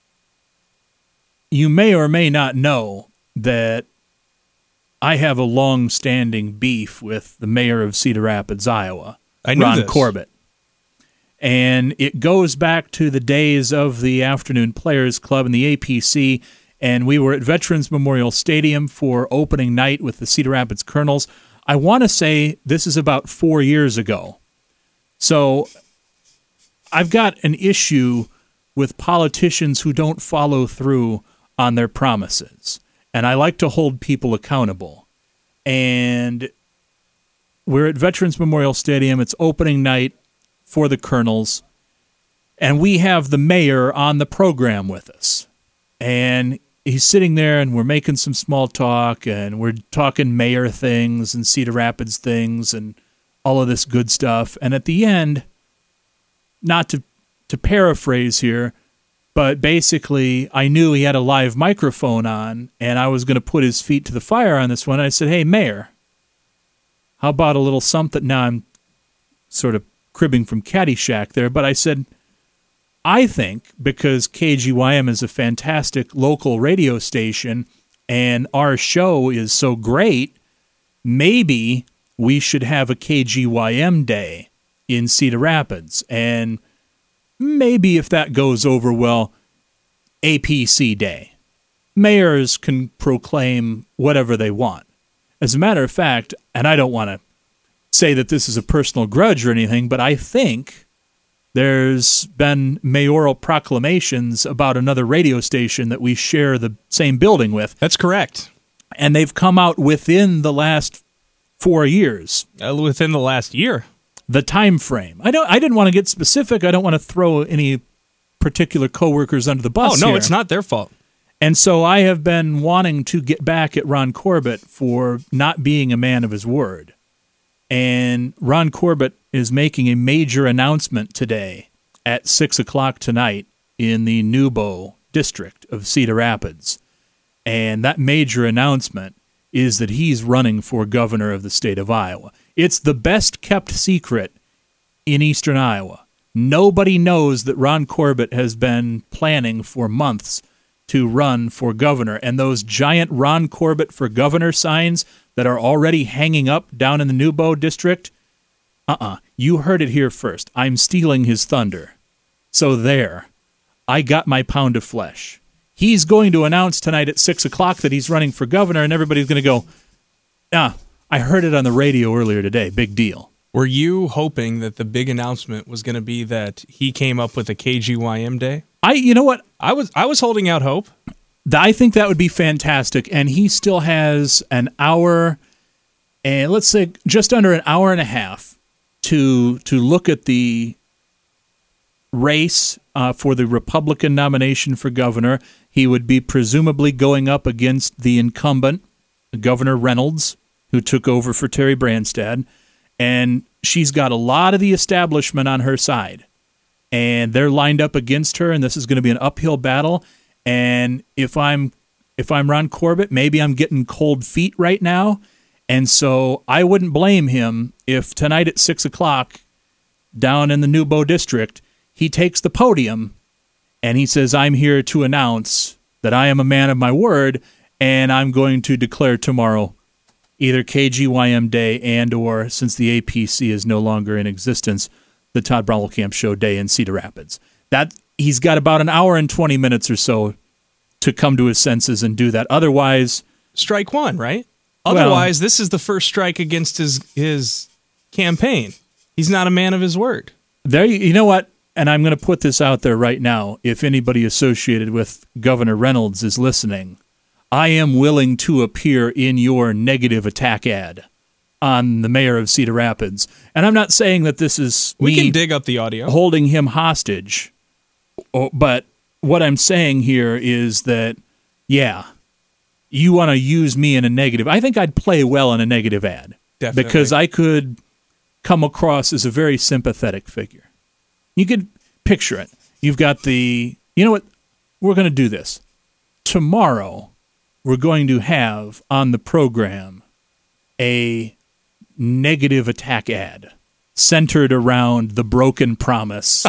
You may or may not know that I have a long-standing beef with the mayor of Cedar Rapids, Iowa, I knew Ron this. Corbett. And it goes back to the days of the Afternoon Players Club and the A P C, and we were at Veterans Memorial Stadium for opening night with the Cedar Rapids Colonels. I want to say this is about four years ago. So I've got an issue with politicians who don't follow through on their promises, and I like to hold people accountable. And we're at Veterans Memorial Stadium. It's opening night for the Colonels, and we have the mayor on the program with us. And he's sitting there, and we're making some small talk, and we're talking mayor things and Cedar Rapids things and all of this good stuff. And at the end, not to to paraphrase here, but basically I knew he had a live microphone on, and I was going to put his feet to the fire on this one. I said, hey, Mayor, how about a little something? Now I'm sort of cribbing from Caddyshack there, but I said, I think because K G Y M is a fantastic local radio station and our show is so great, maybe we should have a K G Y M day in Cedar Rapids. And maybe if that goes over well, A P C day. Mayors can proclaim whatever they want. As a matter of fact, and I don't want to say that this is a personal grudge or anything, but I think there's been mayoral proclamations about another radio station that we share the same building with. That's correct. And they've come out within the last four years. Uh, within the last year. The time frame. I don't. I didn't want to get specific. I don't want to throw any particular coworkers under the bus. Oh, no, here. It's not their fault. And so I have been wanting to get back at Ron Corbett for not being a man of his word. And Ron Corbett is making a major announcement today at six o'clock tonight in the Newbo district of Cedar Rapids. And that major announcement is that he's running for governor of the state of Iowa. It's the best kept secret in eastern Iowa. Nobody knows that Ron Corbett has been planning for months to run for governor. And those giant Ron Corbett for governor signs that are already hanging up down in the Newbo district, uh-uh, you heard it here first. I'm stealing his thunder. So there, I got my pound of flesh. He's going to announce tonight at six o'clock that he's running for governor, and everybody's going to go, ah, I heard it on the radio earlier today. Big deal. Were you hoping that the big announcement was going to be that he came up with a K G Y M day? I, you know what? I was I was holding out hope. I think that would be fantastic, and he still has an hour, and let's say just under an hour and a half to to look at the race uh, for the Republican nomination for governor. He would be presumably going up against the incumbent, Governor Reynolds, who took over for Terry Branstad, and she's got a lot of the establishment on her side, and they're lined up against her, and this is going to be an uphill battle. And if I'm if I'm Ron Corbett, maybe I'm getting cold feet right now, and so I wouldn't blame him if tonight at six o'clock down in the Newbo district, he takes the podium and he says, I'm here to announce that I am a man of my word, and I'm going to declare tomorrow either K G Y M Day and or, since the A P C is no longer in existence, the Todd Brommelkamp Show Day in Cedar Rapids. That he's got about an hour and twenty minutes or so to come to his senses and do that. Otherwise, strike one, right? Well, Otherwise, this is the first strike against his his campaign. He's not a man of his word. There, you know what? And I'm going to put this out there right now. If anybody associated with Governor Reynolds is listening, I am willing to appear in your negative attack ad on the mayor of Cedar Rapids. And I'm not saying that this is we me can dig up the audio, holding him hostage. But what I'm saying here is that, yeah, you want to use me in a negative. I think I'd play well in a negative ad. Definitely. Because I could come across as a very sympathetic figure. You could picture it. You've got the, you know what, we're going to do this. Tomorrow, we're going to have on the program a negative attack ad centered around the broken promise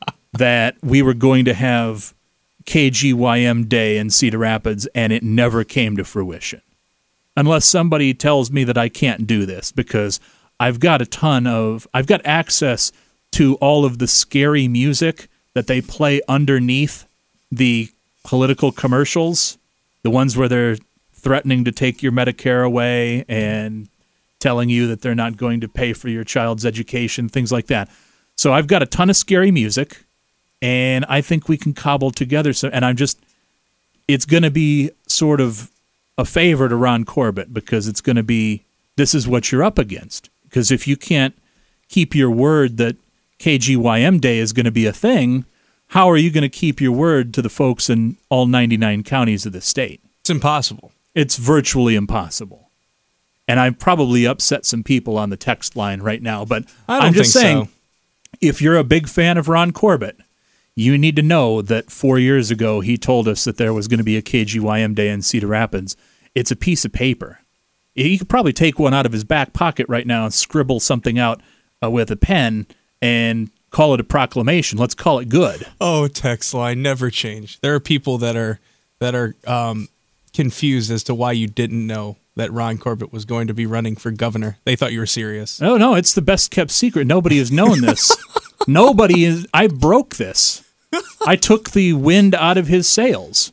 that we were going to have K G Y M Day in Cedar Rapids, and it never came to fruition. Unless somebody tells me that I can't do this, because I've got a ton of, I've got access to all of the scary music that they play underneath the political commercials, the ones where they're threatening to take your Medicare away and telling you that they're not going to pay for your child's education, things like that. So I've got a ton of scary music, and I think we can cobble together. So, and I'm just, it's going to be sort of a favor to Ron Corbett, because it's going to be, this is what you're up against. Because if you can't keep your word that K G Y M Day is going to be a thing, how are you going to keep your word to the folks in all ninety-nine counties of the state? It's impossible. It's virtually impossible. And I've probably upset some people on the text line right now, but I don't I'm just think saying, so. If you're a big fan of Ron Corbett, you need to know that four years ago he told us that there was going to be a K G Y M Day in Cedar Rapids. It's a piece of paper. He could probably take one out of his back pocket right now and scribble something out uh, with a pen and call it a proclamation. Let's call it good. Oh, text line never change. There are people that are that are um, confused as to why you didn't know that Ron Corbett was going to be running for governor. They thought you were serious. No, no, it's the best kept secret. Nobody has known this. Nobody is. I broke this. I took the wind out of his sails.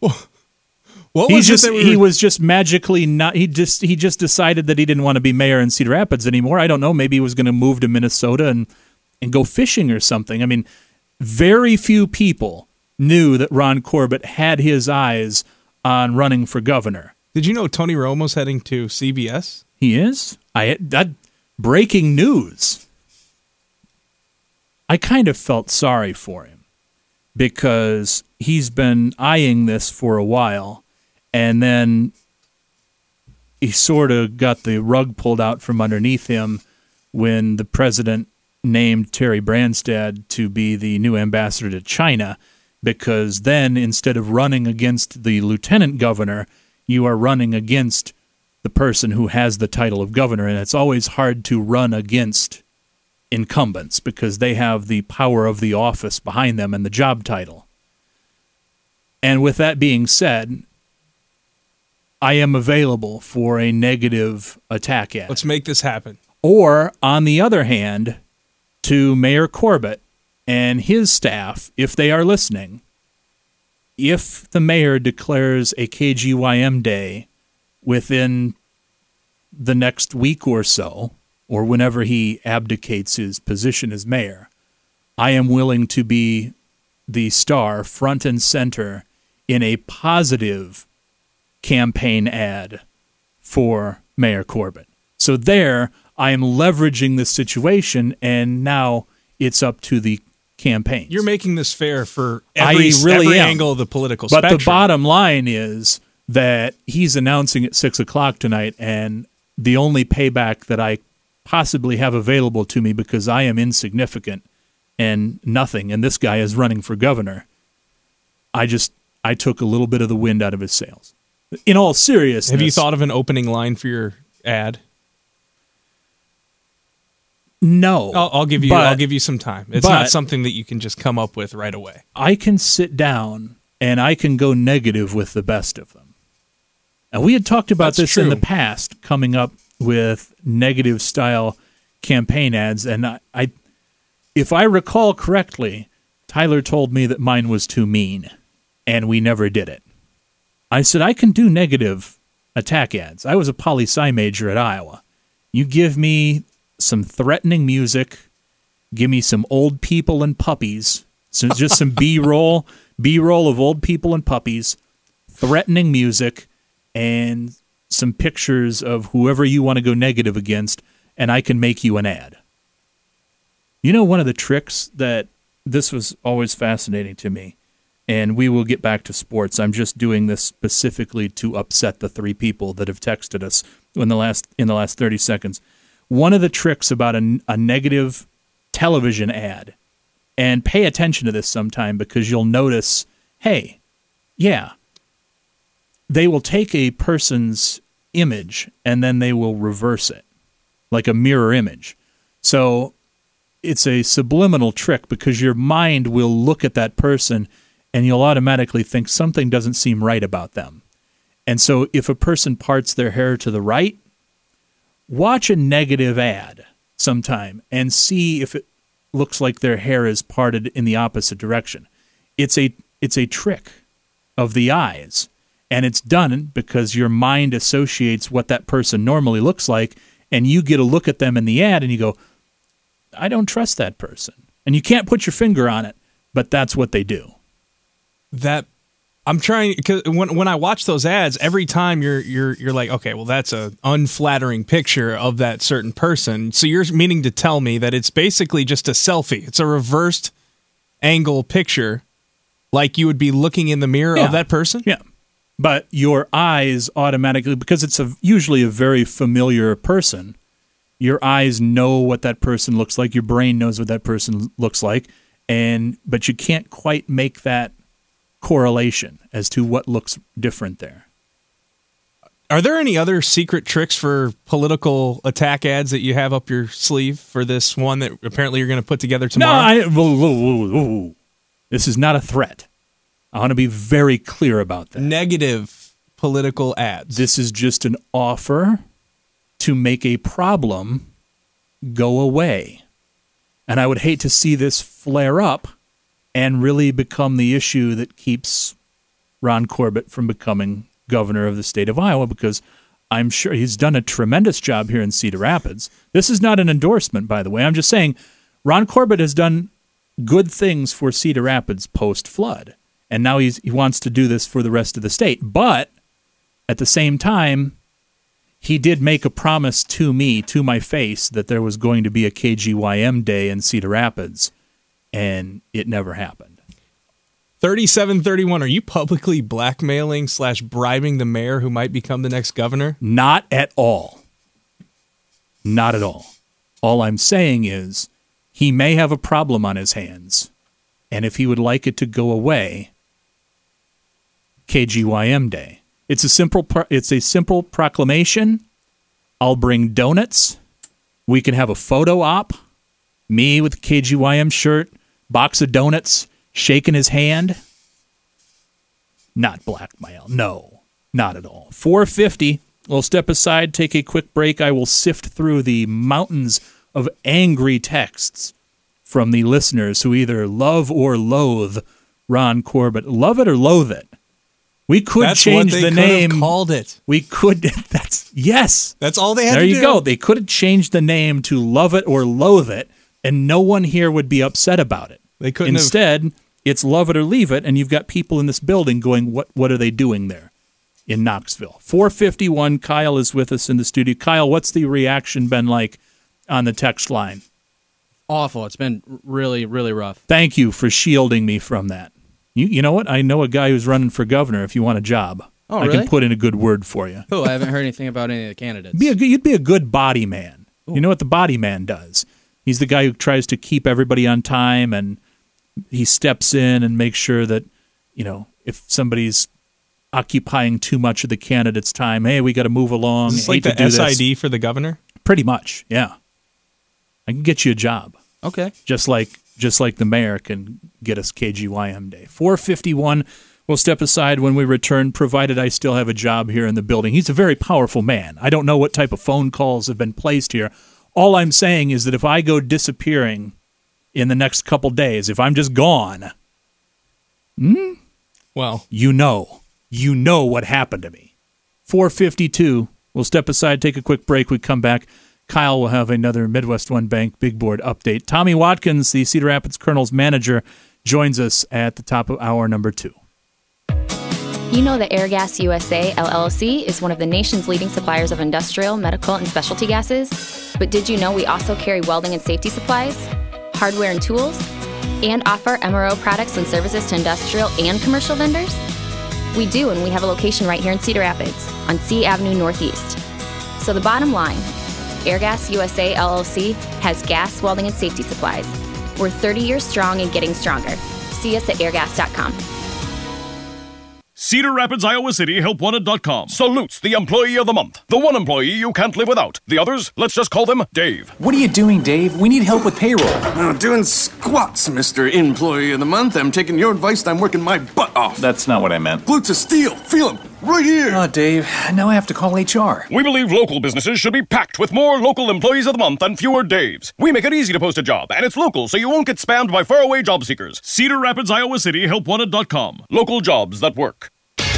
What He's was just it that we he were- was just magically not. He just he just decided that he didn't want to be mayor in Cedar Rapids anymore. I don't know. Maybe he was going to move to Minnesota and and go fishing or something. I mean, very few people knew that Ron Corbett had his eyes on running for governor. Did you know Tony Romo's heading to C B S? He is? I that breaking news. I kind of felt sorry for him because he's been eyeing this for a while, and then he sort of got the rug pulled out from underneath him when the president named Terry Branstad to be the new ambassador to China, because then instead of running against the lieutenant governor, you are running against the person who has the title of governor, and it's always hard to run against incumbents because they have the power of the office behind them and the job title. And with that being said, I am available for a negative attack ad. Let's make this happen. Or, on the other hand, to Mayor Corbett and his staff, if they are listening, if the mayor declares a K G Y M day within the next week or so, or whenever he abdicates his position as mayor, I am willing to be the star front and center in a positive campaign ad for Mayor Corbett. So there, I am leveraging the situation, and now it's up to the campaign. You're making this fair for every, I really every am. angle of the political but spectrum. But the bottom line is that he's announcing at six o'clock tonight, and the only payback that I possibly have available to me, because I am insignificant and nothing, and this guy is running for governor, I just I took a little bit of the wind out of his sails. In all seriousness, have you thought of an opening line for your ad? No, I'll, I'll give you. but, I'll give you some time. It's not something that you can just come up with right away. I can sit down and I can go negative with the best of them. And we had talked about That's this true. in the past, coming up with negative style campaign ads. And I, I, if I recall correctly, Tyler told me that mine was too mean, and we never did it. I said I can do negative attack ads. I was a poli-sci major at Iowa. You give me some threatening music, give me some old people and puppies, so just some B-roll, B-roll of old people and puppies, threatening music, and some pictures of whoever you want to go negative against, and I can make you an ad. You know, one of the tricks that this was always fascinating to me, and we will get back to sports. I'm just doing this specifically to upset the three people that have texted us in the last in the last thirty seconds. One of the tricks about a, a negative television ad, and pay attention to this sometime because you'll notice, hey, yeah, they will take a person's image and then they will reverse it, like a mirror image. So it's a subliminal trick because your mind will look at that person and you'll automatically think something doesn't seem right about them. And so if a person parts their hair to the right, watch a negative ad sometime and see if it looks like their hair is parted in the opposite direction. It's a it's a trick of the eyes, and it's done because your mind associates what that person normally looks like, and you get a look at them in the ad and you go, I don't trust that person. And you can't put your finger on it, but that's what they do. That I'm trying, because when when I watch those ads, every time you're you're you're like, okay, well, that's a unflattering picture of that certain person. So you're meaning to tell me that it's basically just a selfie. It's a reversed angle picture, like you would be looking in the mirror Yeah. of that person. Yeah, but your eyes automatically, because it's a usually a very familiar person, your eyes know what that person looks like. Your brain knows what that person looks like, and but you can't quite make that correlation as to what looks different there. Are there any other secret tricks for political attack ads that you have up your sleeve for this one that apparently you're going to put together tomorrow? No, I, whoa, whoa, whoa, whoa. This is not a threat. I want to be very clear about that. Negative political ads. This is just an offer to make a problem go away. And I would hate to see this flare up and really become the issue that keeps Ron Corbett from becoming governor of the state of Iowa, because I'm sure he's done a tremendous job here in Cedar Rapids. This is not an endorsement, by the way. I'm just saying Ron Corbett has done good things for Cedar Rapids post-flood, and now he's, he wants to do this for the rest of the state. But at the same time, he did make a promise to me, to my face, that there was going to be a K G Y M day in Cedar Rapids, and it never happened. thirty-seven thirty-one, are you publicly blackmailing slash bribing the mayor who might become the next governor? Not at all. Not at all. All I'm saying is he may have a problem on his hands, and if he would like it to go away, K G Y M Day. It's a simple pro- it's a simple proclamation. I'll bring donuts. We can have a photo op. Me with a K G Y M shirt, box of donuts, shaking his hand. Not blackmail. No, not at all. four fifty. We'll step aside, take a quick break. I will sift through the mountains of angry texts from the listeners who either love or loathe Ron Corbett. Love it or loathe it. We could that's change what they the could name. Have called it. We could. That's yes. That's all they had there to do. There you go. They could have changed the name to Love It or Loathe It, and no one here would be upset about it. They couldn't. Instead, have... it's Love It or Leave It, and you've got people in this building going, "What? What are they doing there in Knoxville?" four fifty-one. Kyle is with us in the studio. Kyle, what's the reaction been like on the text line? Awful. It's been really, really rough. Thank you for shielding me from that. You, you know what? I know a guy who's running for governor. If you want a job. Oh, I really? can put in a good word for you. Oh, I haven't heard anything about any of the candidates. Be a, you'd be a good body man. Ooh. You know what the body man does? He's the guy who tries to keep everybody on time, and he steps in and makes sure that, you know, if somebody's occupying too much of the candidate's time, hey, we got to move along. Is this like the S I D for the governor? Pretty much, yeah. I can get you a job. Okay. Just like just like the mayor can get us K G Y M Day. four fifty-one. We'll step aside when we return, provided I still have a job here in the building. He's a very powerful man. I don't know what type of phone calls have been placed here. All I'm saying is that if I go disappearing in the next couple days, if I'm just gone, hmm, well, you know. You know what happened to me. four fifty-two. We'll step aside, take a quick break. We come back. Kyle will have another Midwest One Bank Big Board update. Tommy Watkins, the Cedar Rapids Colonel's manager, joins us at the top of hour number two. You know that Airgas U S A, L L C, is one of the nation's leading suppliers of industrial, medical, and specialty gases. But did you know we also carry welding and safety supplies, hardware and tools, and offer M R O products and services to industrial and commercial vendors? We do, and we have a location right here in Cedar Rapids on C Avenue Northeast. So the bottom line, Airgas U S A, L L C has gas, welding, and safety supplies. We're thirty years strong and getting stronger. See us at airgas dot com. Cedar Rapids, Iowa City, help wanted dot com salutes the employee of the month. The one employee you can't live without. The others, let's just call them Dave. What are you doing, Dave? We need help with payroll. I'm doing squats, Mister Employee of the Month. I'm taking your advice and I'm working my butt off. That's not what I meant. Glutes of steel. Feel them. Right here. Oh, Dave, now I have to call H R. We believe local businesses should be packed with more local employees of the month and fewer Daves. We make it easy to post a job, and it's local, so you won't get spammed by faraway job seekers. Cedar Rapids, Iowa City, help wanted dot com. Local jobs that work.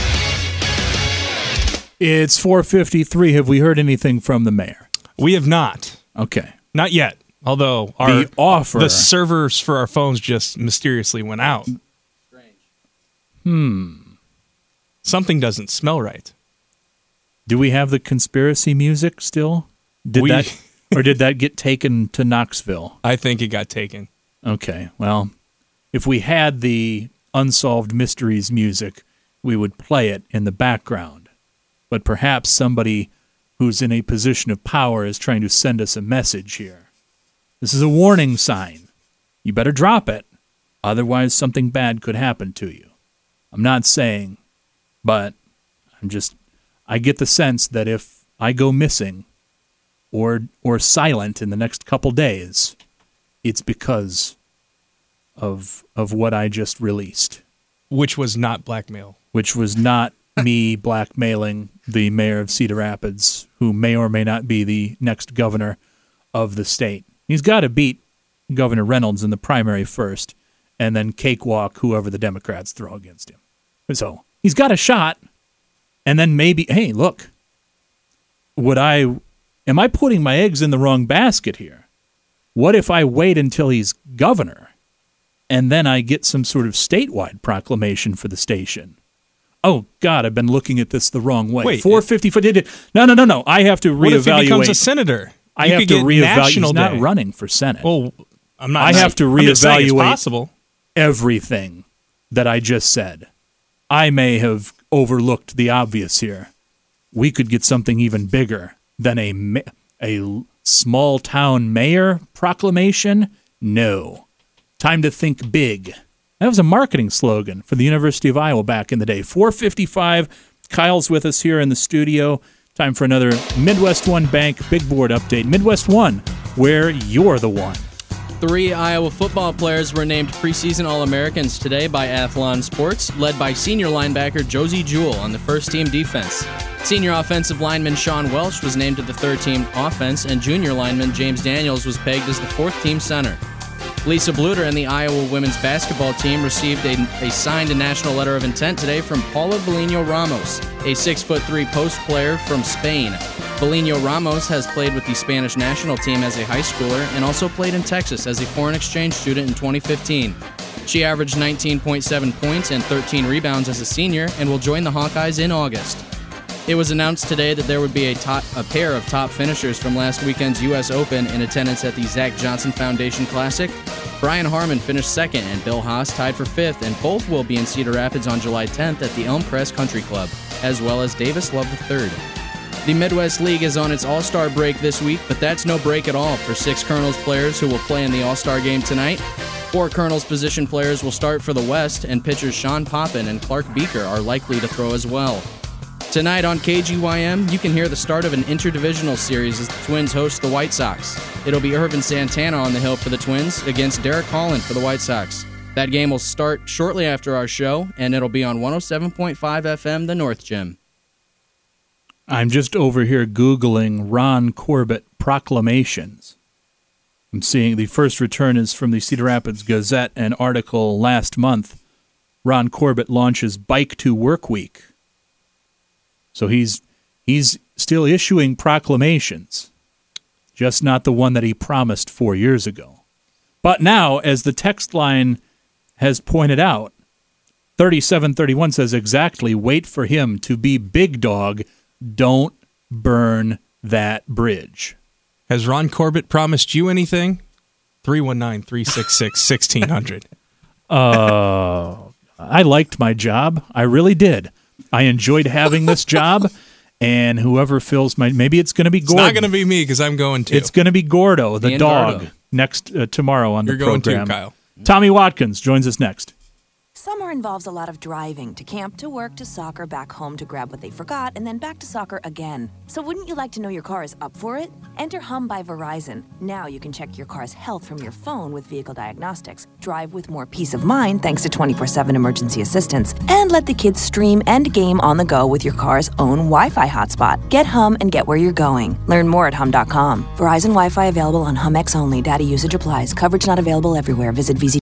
It's four fifty-three. Have we heard anything from the mayor? We have not. Okay. Not yet. Although our the offer, the servers for our phones just mysteriously went out. Strange. Hmm. Something doesn't smell right. Do we have the conspiracy music still? Did we, that or did that get taken to Knoxville? I think it got taken. Okay. Well, if we had the Unsolved Mysteries music, we would play it in the background. But perhaps somebody who's in a position of power is trying to send us a message here. This is a warning sign. You better drop it. Otherwise, something bad could happen to you. I'm not saying, but I'm just, I get the sense that if I go missing or or silent in the next couple days, it's because of of what I just released. Which was not blackmail. Which was not me blackmailing the mayor of Cedar Rapids, who may or may not be the next governor of the state. He's got to beat Governor Reynolds in the primary first, and then cakewalk whoever the Democrats throw against him. So he's got a shot, and then maybe, hey, look, would I, am I putting my eggs in the wrong basket here? What if I wait until he's governor, and then I get some sort of statewide proclamation for the station? Oh, God, I've been looking at this the wrong way. Wait, four fifty for did No, no, no, no. I have to reevaluate. What if he becomes a senator? I You have could to get reevaluate. National He's not Day. running for Senate. Well, I'm not. I have to I'm just saying it's reevaluate possible. everything that I just said. I may have overlooked the obvious here. We could get something even bigger than a ma- a small town mayor proclamation. No, time to think big. That was a marketing slogan for the University of Iowa back in the day. four fifty-five. Kyle's with us here in the studio. Time for another Midwest One Bank Big Board update. Midwest One, where you're the one. Three Iowa football players were named preseason All-Americans today by Athlon Sports, led by senior linebacker Josie Jewell on the first-team defense. Senior offensive lineman Sean Welsh was named to the third-team offense, and junior lineman James Daniels was pegged as the fourth-team center. Lisa Bluter and the Iowa women's basketball team received a, a signed national letter of intent today from Paula Belino Ramos, a six foot three post player from Spain. Belino Ramos has played with the Spanish national team as a high schooler and also played in Texas as a foreign exchange student in twenty fifteen. She averaged nineteen point seven points and thirteen rebounds as a senior and will join the Hawkeyes in August. It was announced today that there would be a, top, a pair of top finishers from last weekend's U S Open in attendance at the Zach Johnson Foundation Classic. Brian Harmon finished second and Bill Haas tied for fifth, and both will be in Cedar Rapids on July tenth at the Elm Crest Country Club, as well as Davis Love the third. The Midwest League is on its All-Star break this week, but that's no break at all for six Colonels players who will play in the All-Star game tonight. Four Colonels position players will start for the West, and pitchers Sean Poppin and Clark Beaker are likely to throw as well. Tonight on K G Y M, you can hear the start of an interdivisional series as the Twins host the White Sox. It'll be Irvin Santana on the hill for the Twins against Derek Holland for the White Sox. That game will start shortly after our show, and it'll be on one oh seven point five F M, The North Gym. I'm just over here Googling Ron Corbett proclamations. I'm seeing the first return is from the Cedar Rapids Gazette, an article last month. Ron Corbett launches Bike to Work Week. So he's he's still issuing proclamations, just not the one that he promised four years ago. But now, as the text line has pointed out, thirty-seven thirty-one says exactly, wait for him to be big dog, don't burn that bridge. Has Ron Corbett promised you anything? three one nine, three six six, one six zero zero. Uh, I liked my job. I really did. I enjoyed having this job, and whoever fills my... Maybe it's going to be Gordon. It's not going to be me because I'm going to. It's going to be Gordo, the Me and dog, Gordo. next uh, tomorrow on You're the going too, program. Kyle. Tommy Watkins joins us next. Summer involves a lot of driving, to camp, to work, to soccer, back home to grab what they forgot, and then back to soccer again. So wouldn't you like to know your car is up for it? Enter Hum by Verizon. Now you can check your car's health from your phone with vehicle diagnostics, drive with more peace of mind thanks to twenty-four seven emergency assistance, and let the kids stream and game on the go with your car's own Wi-Fi hotspot. Get Hum and get where you're going. Learn more at hum dot com. Verizon Wi-Fi available on HumX only. Data usage applies. Coverage not available everywhere. Visit V Z